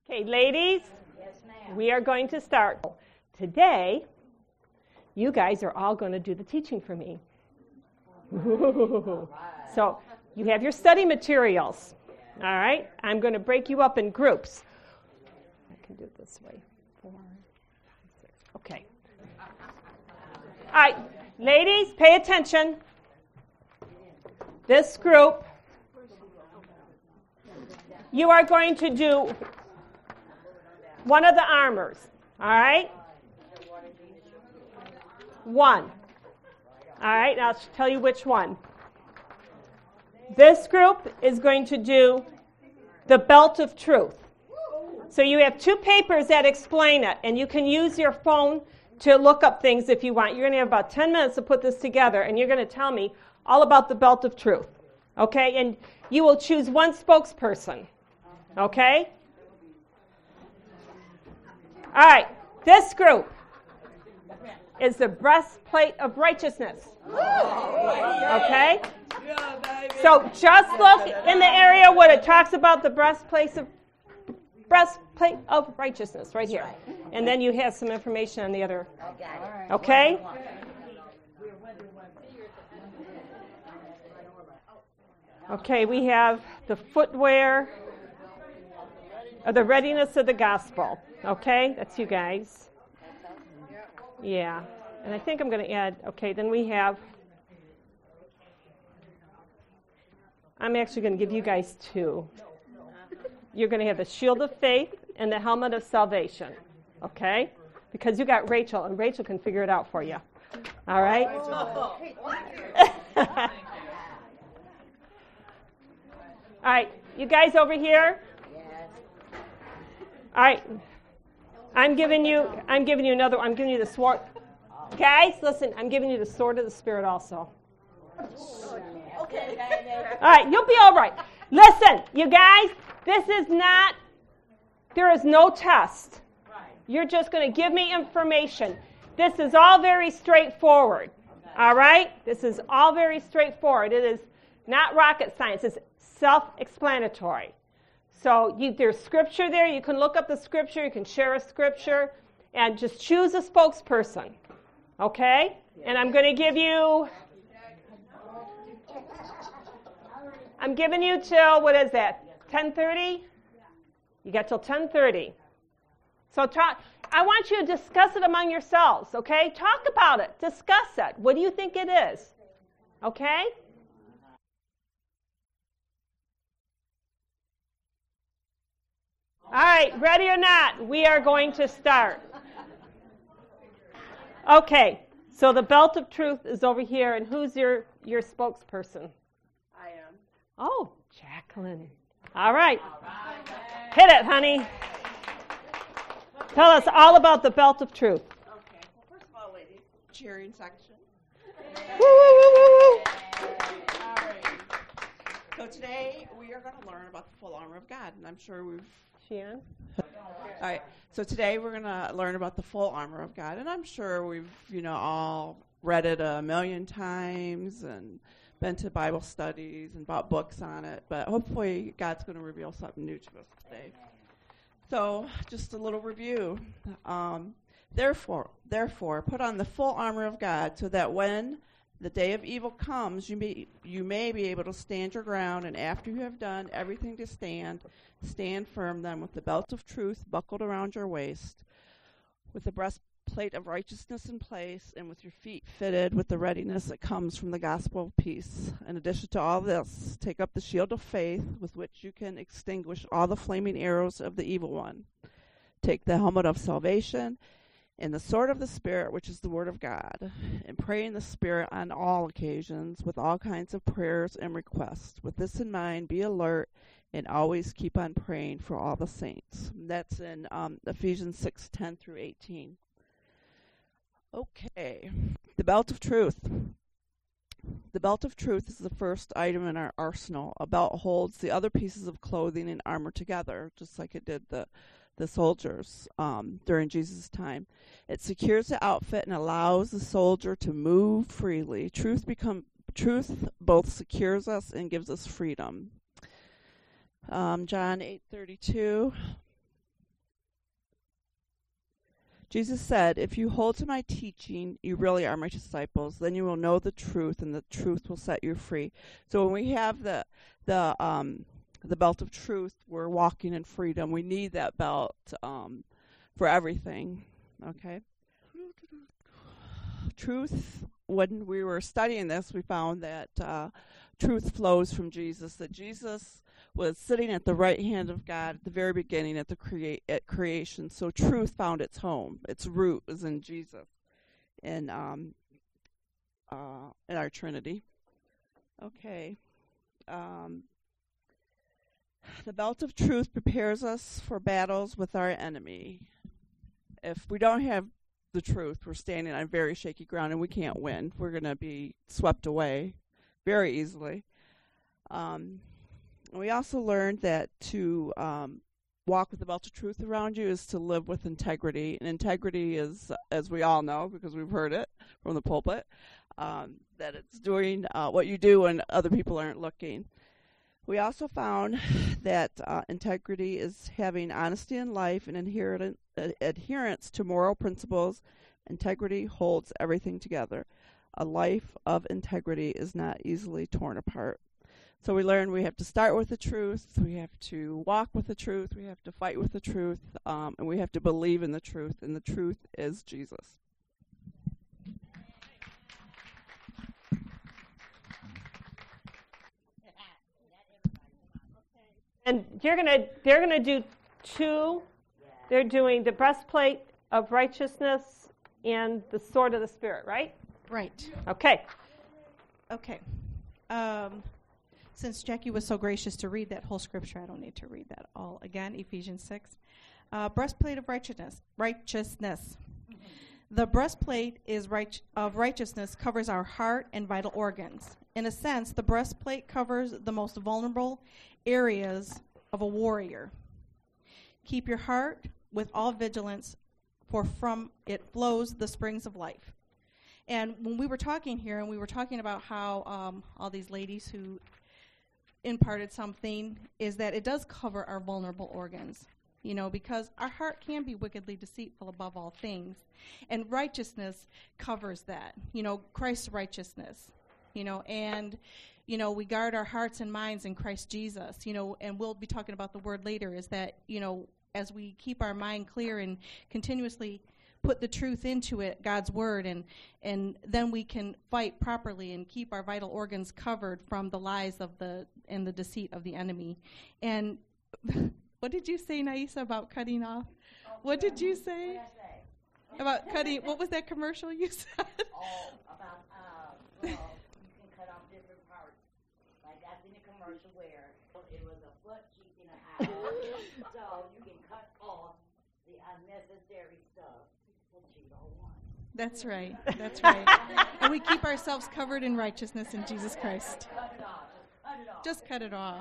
Okay, ladies, we are going to start. Today, you guys are all going to do the teaching for me. So, you have your study materials. All right? I'm going to break you up in groups. I can do it this way. 4, 5, 6. Okay. All right, ladies, pay attention. This group, you are going to do one of the armors, all right? One. All right, I'll tell you which one. This group is going to do the belt of truth. So you have 2 papers that explain it, and you can use your phone to look up things if you want. You're going to have about 10 minutes to put this together, and you're going to tell me all about the belt of truth, okay? And you will choose one spokesperson, okay? All right, this group is the breastplate of righteousness. Okay? So just look in the area where it talks about the breastplate of righteousness right here. And then you have some information on the other. Okay? Okay, we have the footwear, or the readiness of the gospel. Okay, that's you guys. Yeah, and I think I'm going to add, okay, then we have, I'm actually going to give you guys 2. You're going to have the shield of faith and the helmet of salvation, okay? Because you got Rachel, and Rachel can figure it out for you. All right? All right, you guys over here? All right. I'm giving you another. I'm giving you the sword. Guys, listen. I'm giving you the sword of the Spirit also. Okay. All right, you'll be all right. Listen, you guys. This is not. There is no test. You're just going to give me information. This is all very straightforward. All right. This is all very straightforward. It is not rocket science. It's self-explanatory. So there's scripture there. You can look up the scripture. You can share a scripture. And just choose a spokesperson. Okay? And I'm going to give you... I'm giving you till, what is that, 10:30? You got till 10:30. So I want you to discuss it among yourselves, okay? Talk about it. Discuss it. What do you think it is? Okay? All right, ready or not, we are going to start. Okay, so the belt of truth is over here, and who's your spokesperson? I am. Oh, Jacqueline. All right. Hit it, honey. Tell us all about the belt of truth. Okay, well, first of all, ladies, cheering section. Woo, woo, woo, woo, woo. All right. So today we are going to learn about the full armor of God, and I'm sure we've... Sheehan? All right, so today we're going to learn about the full armor of God, and I'm sure we've, all read it a million times and been to Bible studies and bought books on it, but hopefully God's going to reveal something new to us today. So, just a little review. Therefore, put on the full armor of God so that when the day of evil comes, you may be able to stand your ground, and after you have done everything to stand firm then with the belt of truth buckled around your waist, with the breastplate of righteousness in place, and with your feet fitted with the readiness that comes from the gospel of peace. In addition to all this, take up the shield of faith with which you can extinguish all the flaming arrows of the evil one. Take the helmet of salvation and the sword of the Spirit, which is the Word of God, and pray in the Spirit on all occasions with all kinds of prayers and requests. With this in mind, be alert and always keep on praying for all the saints. That's in Ephesians 6:10 through 18. Okay, the belt of truth. The belt of truth is the first item in our arsenal. A belt holds the other pieces of clothing and armor together, just like it did the soldiers during Jesus' time. It secures the outfit and allows the soldier to move freely. Truth both secures us and gives us freedom. John 8:32. Jesus said, if you hold to my teaching, you really are my disciples. Then you will know the truth, and the truth will set you free. So when we have the belt of truth, we're walking in freedom. We need that belt for everything. Okay? Truth, when we were studying this, we found that truth flows from Jesus, that Jesus was sitting at the right hand of God at the very beginning at creation. So truth found its home. Its root was in Jesus in our Trinity. Okay. The belt of truth prepares us for battles with our enemy. If we don't have the truth, we're standing on very shaky ground and we can't win. We're going to be swept away very easily. We also learned that to walk with the belt of truth around you is to live with integrity. And integrity is, as we all know, because we've heard it from the pulpit, that it's doing what you do when other people aren't looking. We also found that integrity is having honesty in life and adherence to moral principles. Integrity holds everything together. A life of integrity is not easily torn apart. So we learned we have to start with the truth, we have to walk with the truth, we have to fight with the truth, and we have to believe in the truth, and the truth is Jesus. And they're gonna do two. They're doing the breastplate of righteousness and the sword of the Spirit, right? Right. Okay. Okay. Since Jackie was so gracious to read that whole scripture, I don't need to read that all again. Ephesians 6. Breastplate of righteousness. The breastplate of righteousness covers our heart and vital organs. In a sense, the breastplate covers the most vulnerable areas of a warrior. Keep your heart with all vigilance, for from it flows the springs of life. And when we were talking here, and we were talking about how all these ladies who imparted something, is that it does cover our vulnerable organs, because our heart can be wickedly deceitful above all things. And righteousness covers that, Christ's righteousness, and, we guard our hearts and minds in Christ Jesus, and we'll be talking about the word later, is that, as we keep our mind clear and continuously put the truth into it, God's word, and then we can fight properly and keep our vital organs covered from the lies and the deceit of the enemy. And what did you say, Naisa, about cutting off? What did you say? About cutting, what was that commercial you said? About, you can cut off different parts. Like I seen a commercial where it was a butt cheek in a house. So you can cut off the unnecessary stuff. That's right. That's right. And we keep ourselves covered in righteousness in Jesus Christ. Just cut it off.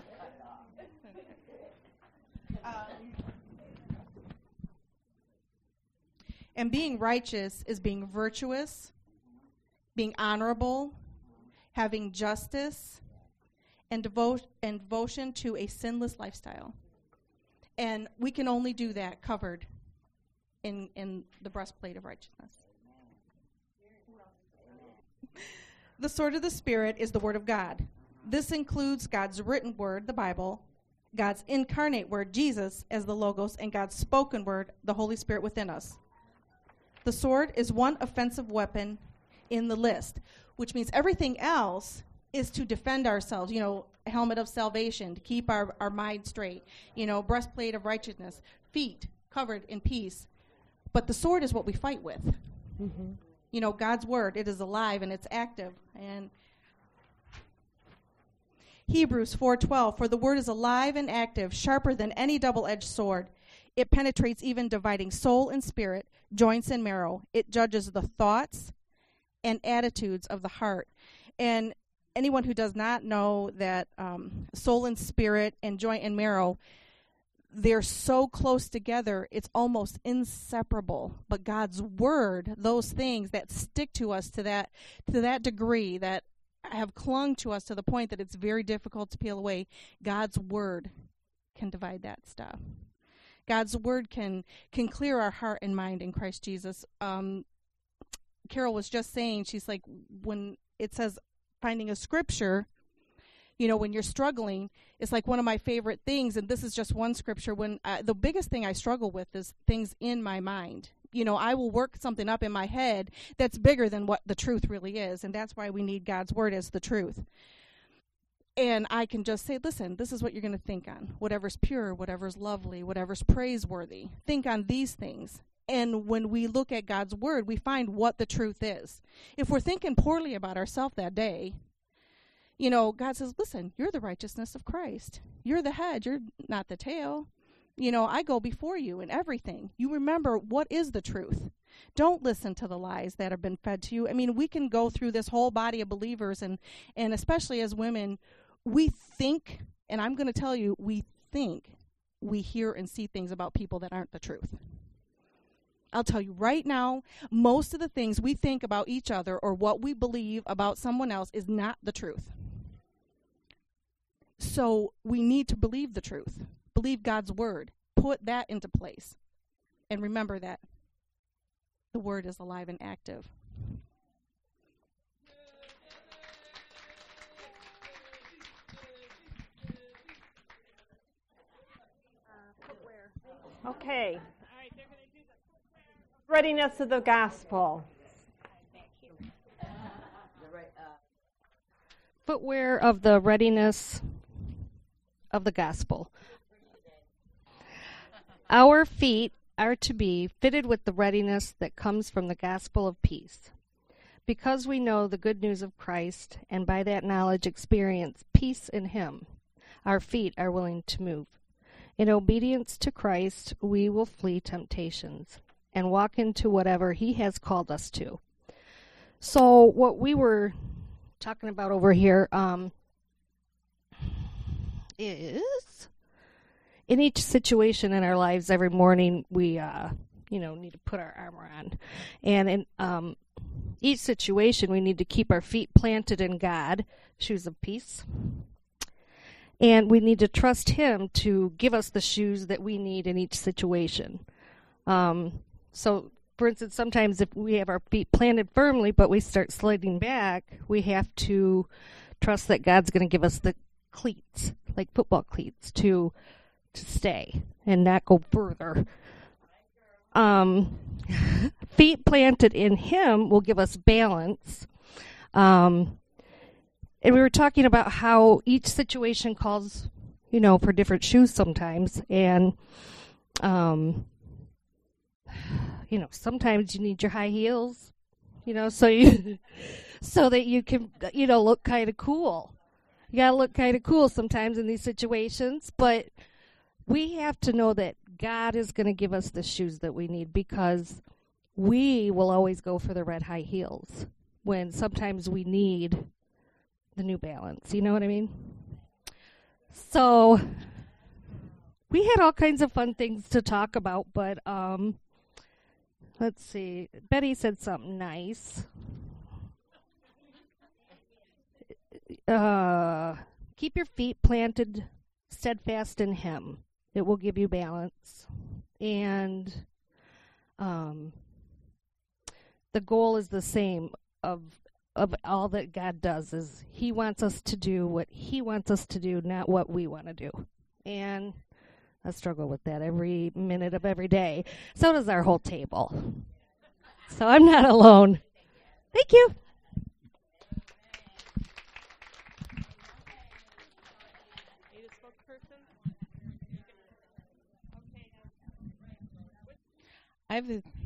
And being righteous is being virtuous, being honorable, having justice, and devotion to a sinless lifestyle. And we can only do that covered in the breastplate of righteousness. The sword of the Spirit is the Word of God. This includes God's written word, the Bible, God's incarnate word, Jesus, as the Logos, and God's spoken word, the Holy Spirit within us. The sword is one offensive weapon in the list, which means everything else is to defend ourselves, helmet of salvation, to keep our mind straight, breastplate of righteousness, feet covered in peace. But the sword is what we fight with. Mm-hmm. God's word, it is alive and it's active. And Hebrews 4:12, for the word is alive and active, sharper than any double-edged sword. It penetrates even dividing soul and spirit, joints and marrow. It judges the thoughts and attitudes of the heart. And anyone who does not know that soul and spirit and joint and marrow, they're so close together, it's almost inseparable. But God's word, those things that stick to us to that degree, that have clung to us to the point that it's very difficult to peel away, God's word can divide that stuff. God's word can clear our heart and mind in Christ Jesus. Carol was just saying, she's like, when it says finding a scripture, you know, when you're struggling, it's like one of my favorite things, and this is just one scripture. When the biggest thing I struggle with is things in my mind. You know, I will work something up in my head that's bigger than what the truth really is, and that's why we need God's word as the truth. And I can just say, listen, this is what you're going to think on. Whatever's pure, whatever's lovely, whatever's praiseworthy. Think on these things. And when we look at God's word, we find what the truth is. If we're thinking poorly about ourselves that day, you know, God says, listen, you're the righteousness of Christ. You're the head. You're not the tail. You know, I go before you in everything. You remember what is the truth. Don't listen to the lies that have been fed to you. I mean, we can go through this whole body of believers, and especially as women, we think, and I'm going to tell you, we think we hear and see things about people that aren't the truth. I'll tell you right now, most of the things we think about each other or what we believe about someone else is not the truth. So we need to believe the truth. Believe God's word. Put that into place. And remember that the word is alive and active. Okay. Readiness of the gospel. Footwear of the readiness of the gospel. Our feet are to be fitted with the readiness that comes from the gospel of peace. Because we know the good news of Christ, and by that knowledge experience peace in him, our feet are willing to move. In obedience to Christ, we will flee temptations and walk into whatever he has called us to. So what we were talking about over here is in each situation in our lives every morning we need to put our armor on. And in each situation we need to keep our feet planted in God, shoes of peace. And we need to trust him to give us the shoes that we need in each situation. So, for instance, sometimes if we have our feet planted firmly but we start sliding back, we have to trust that God's going to give us the cleats, like football cleats, to stay and not go further. Feet planted in him will give us balance. And we were talking about how each situation calls, for different shoes sometimes. And, sometimes you need your high heels, so that you can, look kind of cool. You got to look kind of cool sometimes in these situations. But we have to know that God is going to give us the shoes that we need, because we will always go for the red high heels when sometimes we need the New Balance. You know what I mean? So we had all kinds of fun things to talk about, but let's see. Betty said something nice. Keep your feet planted steadfast in him. It will give you balance. And the goal is the same of all that God does, is he wants us to do what he wants us to do, not what we want to do. And I struggle with that every minute of every day. So does our whole table. So I'm not alone. Thank you. I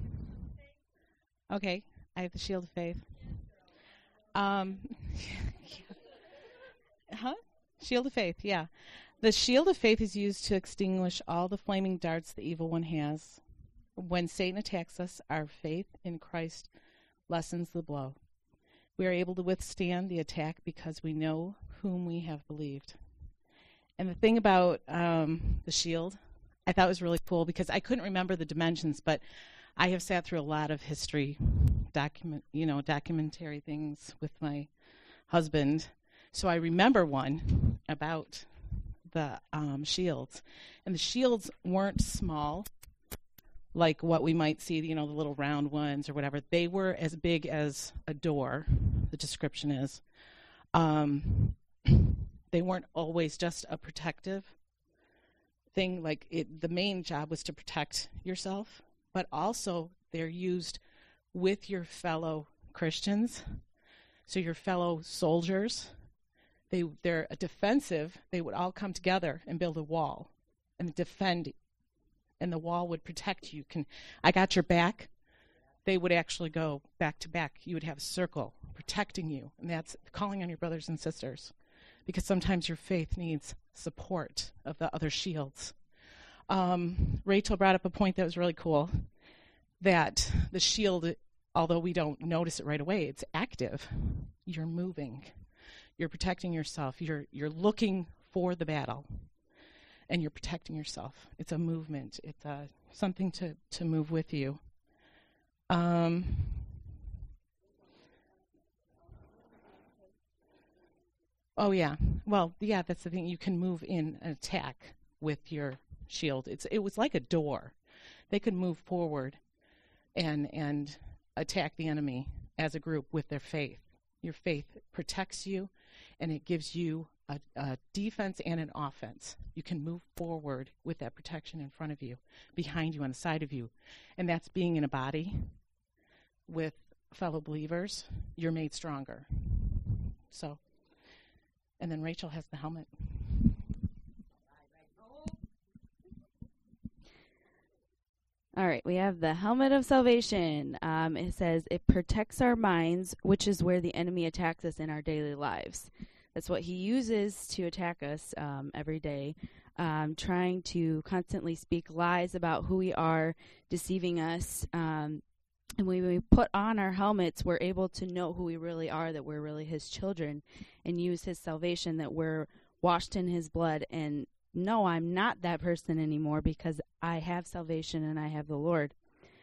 have the shield of faith. Shield of faith, yeah. The shield of faith is used to extinguish all the flaming darts the evil one has. When Satan attacks us, our faith in Christ lessens the blow. We are able to withstand the attack because we know whom we have believed. And the thing about the shield, I thought was really cool, because I couldn't remember the dimensions, but I have sat through a lot of history documentary things with my husband. So I remember one about shields. And the shields weren't small, like what we might see, the little round ones or whatever. They were as big as a door, the description is. They weren't always just a protective thing. The main job was to protect yourself, but also they're used with your fellow Christians, so your fellow soldiers. They're defensive. They would all come together and build a wall and defend, and the wall would protect you. I got your back. They would actually go back to back. You would have a circle protecting you, and that's calling on your brothers and sisters, because sometimes your faith needs support of the other shields. Rachel brought up a point that was really cool, that the shield, although we don't notice it right away, it's active. You're moving. You're protecting yourself. You're looking for the battle, and you're protecting yourself. It's a movement. It's something to move with you. Oh, yeah. Well, yeah, that's the thing. You can move in an attack with your shield. It was like a door. They could move forward and attack the enemy as a group with their faith. Your faith protects you, and it gives you a defense and an offense. You can move forward with that protection in front of you, behind you, on the side of you. And that's being in a body with fellow believers. You're made stronger. So, and then Rachel has the helmet. All right, we have the helmet of salvation. It says it protects our minds, which is where the enemy attacks us in our daily lives. That's what he uses to attack us every day, trying to constantly speak lies about who we are, deceiving us. And when we put on our helmets, we're able to know who we really are, that we're really his children, and use his salvation, that we're washed in his blood. And no, I'm not that person anymore, because I have salvation and I have the Lord.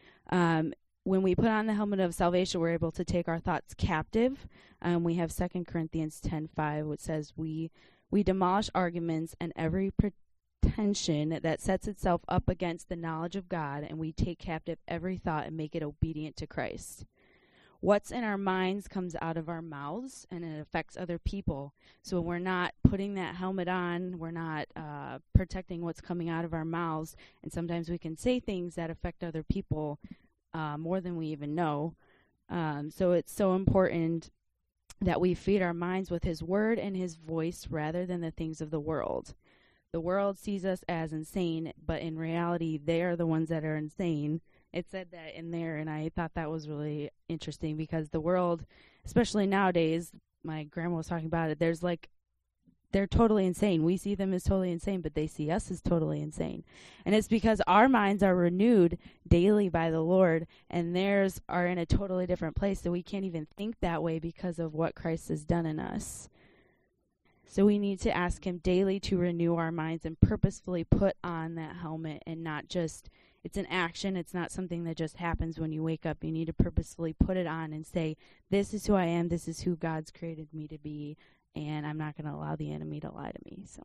When we put on the helmet of salvation, we're able to take our thoughts captive. We have 2 Corinthians 10:5, which says we demolish arguments and every pretension that sets itself up against the knowledge of God, and we take captive every thought and make it obedient to Christ. What's in our minds comes out of our mouths, and it affects other people. So when we're not putting that helmet on, we're not protecting what's coming out of our mouths, and sometimes we can say things that affect other people more than we even know. So it's so important that we feed our minds with his word and his voice rather than the things of the world. The world sees us as insane, but in reality, they are the ones that are insane. It said that in there, and I thought that was really interesting, because the world, especially nowadays, my grandma was talking about it, they're totally insane. We see them as totally insane, but they see us as totally insane. And it's because our minds are renewed daily by the Lord, and theirs are in a totally different place, so we can't even think that way because of what Christ has done in us. So we need to ask him daily to renew our minds and purposefully put on that helmet, and not just, it's an action. It's not something that just happens when you wake up. You need to purposefully put it on and say, this is who I am. This is who God's created me to be, and I'm not going to allow the enemy to lie to me. So.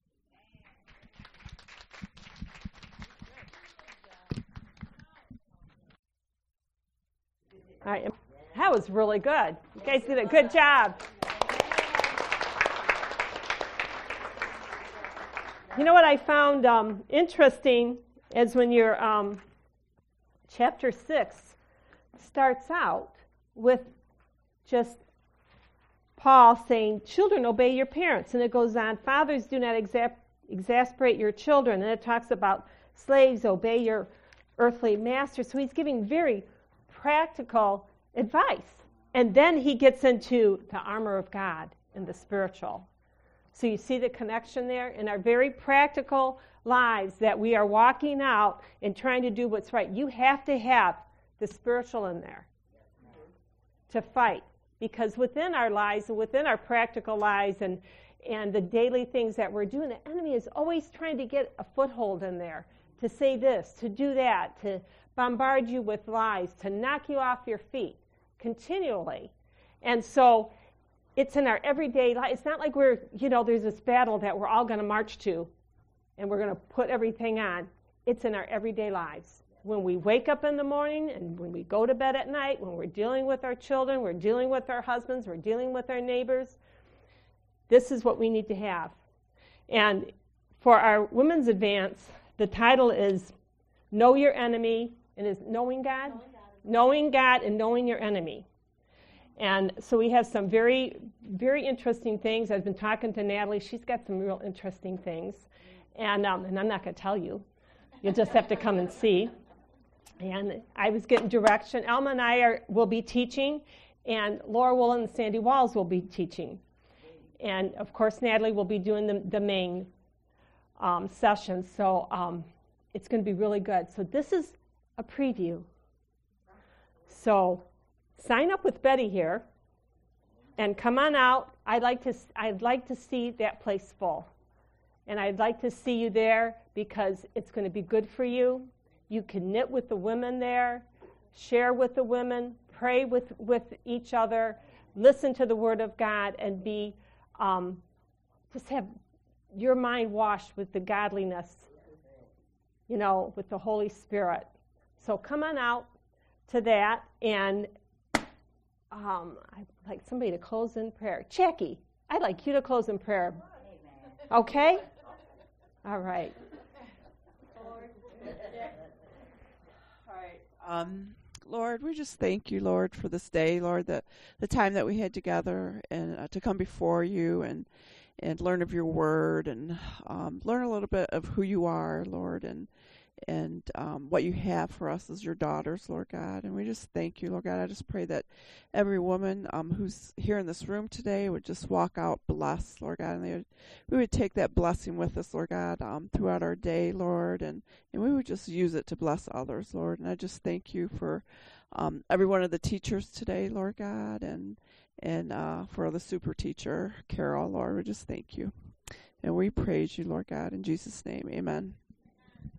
All right. That was really good. You guys did a good job. You know what I found interesting is when your chapter 6 starts out with just Paul saying, children, obey your parents. And it goes on, fathers, do not exasperate your children. And it talks about slaves, obey your earthly masters. So he's giving very practical advice. And then he gets into the armor of God and the spiritual. So you see the connection there in our very practical lives that we are walking out and trying to do what's right. You have to have the spiritual in there to fight. Because within our lives and within our practical lives and the daily things that we're doing, the enemy is always trying to get a foothold in there, to say this, to do that, to bombard you with lies, to knock you off your feet continually. And so it's in our everyday life. It's not like we're, there's this battle that we're all going to march to and we're going to put everything on. It's in our everyday lives. When we wake up in the morning and when we go to bed at night, when we're dealing with our children, we're dealing with our husbands, we're dealing with our neighbors, this is what we need to have. And for our Women's Advance, the title is Know Your Enemy, and is Knowing God? Knowing God and Knowing Your Enemy. And so we have some very, very interesting things. I've been talking to Natalie. She's got some real interesting things. And I'm not going to tell you. You'll just have to come and see. And I was getting direction. Alma and I will be teaching, and Laura Woolen and Sandy Walls will be teaching. And, of course, Natalie will be doing the main session. So it's going to be really good. So this is a preview. So sign up with Betty here and come on out. I'd like to see that place full. And I'd like to see you there because it's going to be good for you. You can knit with the women there, share with the women, pray with each other, listen to the Word of God, and be just have your mind washed with the godliness, with the Holy Spirit. So come on out to that, and I'd like somebody to close in prayer. Jackie, I'd like you to close in prayer. Okay? All right. All right. Lord, we just thank you, Lord, for this day, Lord, the time that we had together and to come before you and learn of your word and learn a little bit of who you are, Lord, and what you have for us as your daughters, Lord God. And we just thank you, Lord God. I just pray that every woman who's here in this room today would just walk out blessed, Lord God, and we would take that blessing with us, Lord God, throughout our day, Lord, and we would just use it to bless others, Lord. And I just thank you for every one of the teachers today, Lord God, and for the super teacher, Carol, Lord. We just thank you. And we praise you, Lord God, in Jesus' name. Amen.